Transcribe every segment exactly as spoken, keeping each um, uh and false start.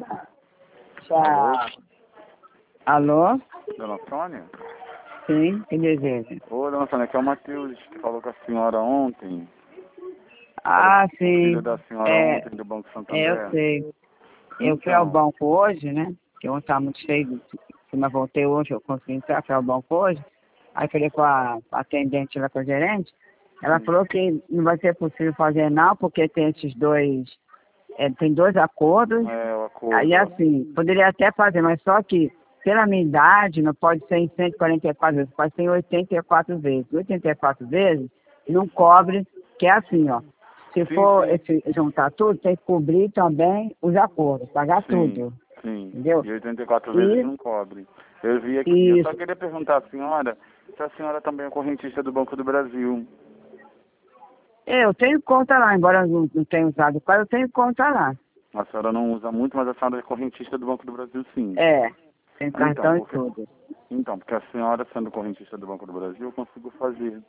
Tchau. Alô? Dona Sônia? Sim, que deseja? Ô, Dona Sônia, aqui é o Matheus, que falou com a senhora ontem. Ah, O sim. filho da senhora É, ontem do Banco é, Santander. eu sei. Eu fui ao Então, banco hoje, né? Que eu estava muito cheio, mas voltei hoje, eu consegui entrar, fui ao banco hoje. Aí falei com a atendente lá, com a gerente. Ela sim, falou que não vai ser possível fazer não, porque tem esses dois, é, tem dois acordos. é o acordo. Aí assim, poderia até fazer, mas só que pela minha idade não pode ser em cento e quarenta e quatro vezes, pode ser em oitenta e quatro vezes. oitenta e quatro vezes não cobre, que é assim, ó. Se Sim, for sim, esse, juntar tudo, tem que cobrir também os acordos, pagar sim, tudo. sim. Entendeu? E oitenta e quatro vezes E não cobre. Eu vi aqui, eu só isso. queria perguntar à senhora se a senhora também é correntista do Banco do Brasil. Eu tenho conta lá, embora eu não, não tenha usado quase, eu tenho conta lá. A senhora não usa muito, mas a senhora é correntista do Banco do Brasil, sim. É, tem Então, cartão e porque, tudo. então, porque a senhora sendo correntista do Banco do Brasil, eu consigo fazer.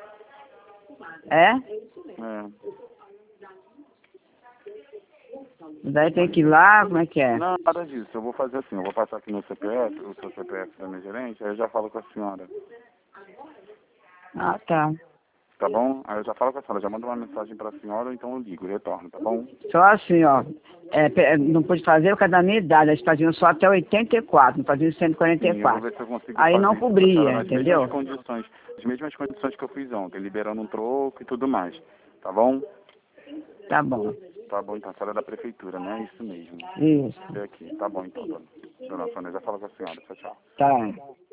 É? É. Daí tem que ir lá, como é que é? Não, nada disso. Eu vou fazer assim, eu vou passar aqui no C P F, o seu C P F da minha gerente, aí eu já falo com a senhora. Ah, tá. Tá bom? Aí eu já falo com a senhora, já mando uma mensagem pra senhora, ou então eu ligo, retorno, tá bom? Só assim, ó. É, pe- não pude fazer por causa da minha idade, eles faziam só até oitenta e quatro, não faziam cento e quarenta e Sim, eu vou quatro. ver se eu consigo Aí fazer não isso pra senhora cobria, nas mesmas entendeu? condições, as mesmas condições que eu fiz ontem, liberando um troco e tudo mais. Tá bom? Tá bom. Tá bom, então, a senhora é da prefeitura, né? Isso mesmo. Isso. Vê aqui. Tá bom, então, dona. Dona Sônia, já fala com a senhora. Tchau, tchau. Tá.